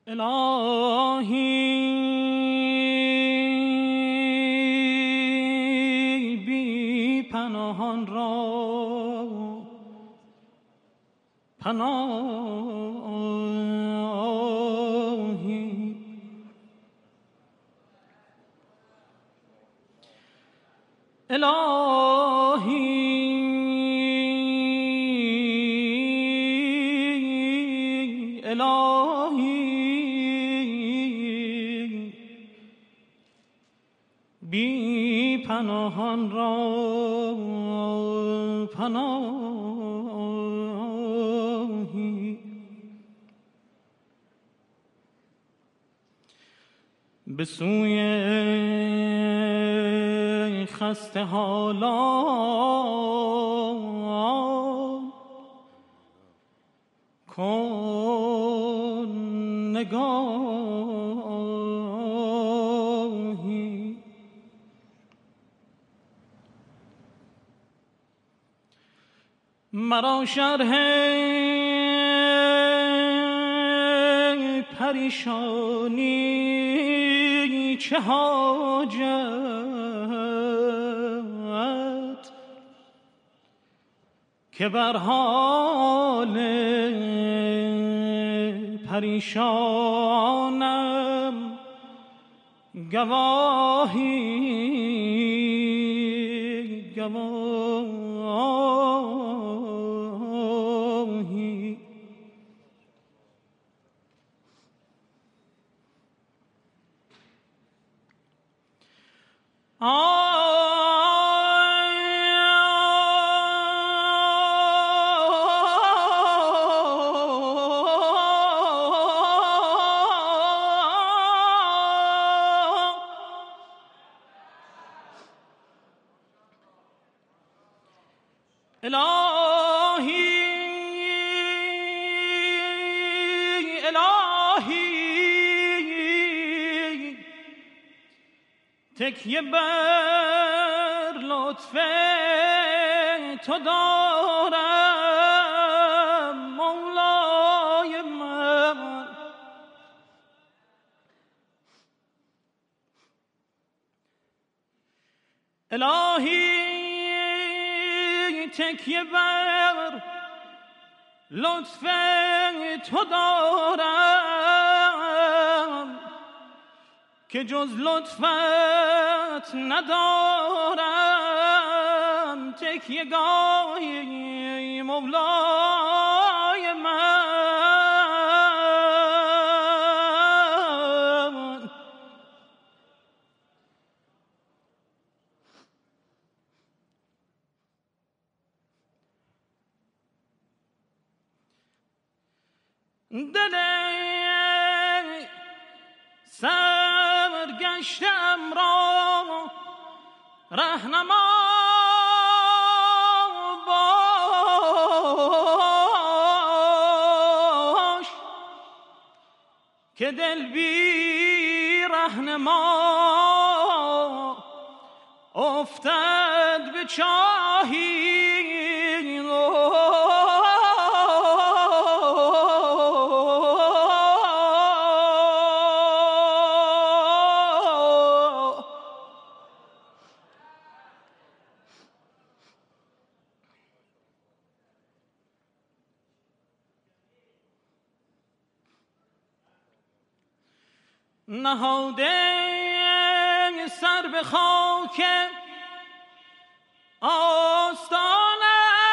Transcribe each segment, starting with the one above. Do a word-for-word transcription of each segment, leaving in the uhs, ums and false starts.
الهی بی پناهان را پناهی، الهی الهی بی پناهان را پناهی، به سوی خسته حالان کن نگاهی، مرا شرح پریشانی چه حاجت که بر حال پریشانم گواهی گواهی. الهی الهی تکیه بر لطف تو دارم مولای من، الهی تکیه بر لطف تو دارم که جز لطفت ندارم تکیه گاهی مولای من. دل سرگشتم را رهنما باش که دل بی رهنما افتد به چاهی، نهاده سر به خاک آستانت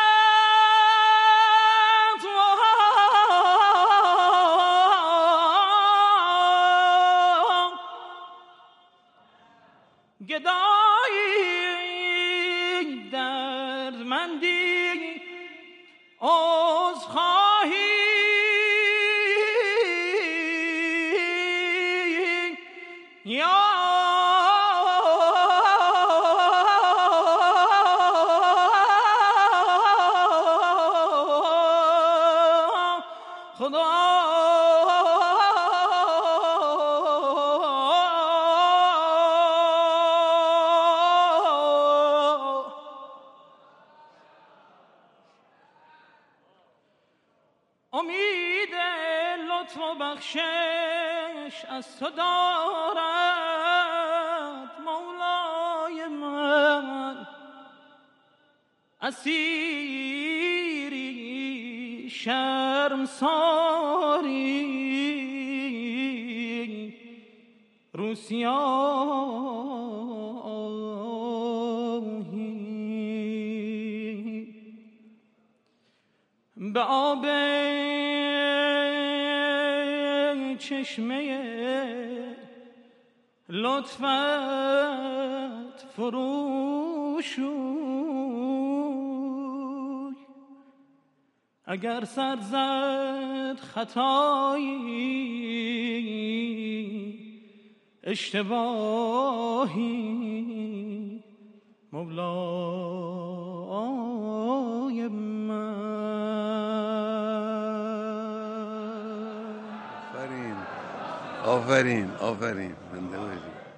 گدایی دردمندی عذرخواهی، یا خدا امید لطف و بخشش از تو دارد مولای من. اسیری شرمساری روسیاهی به آب چشمه لطفت فروشوی. اگر سر زد خطایی اشتباهی مولای من. آفرین آفرین آفرین.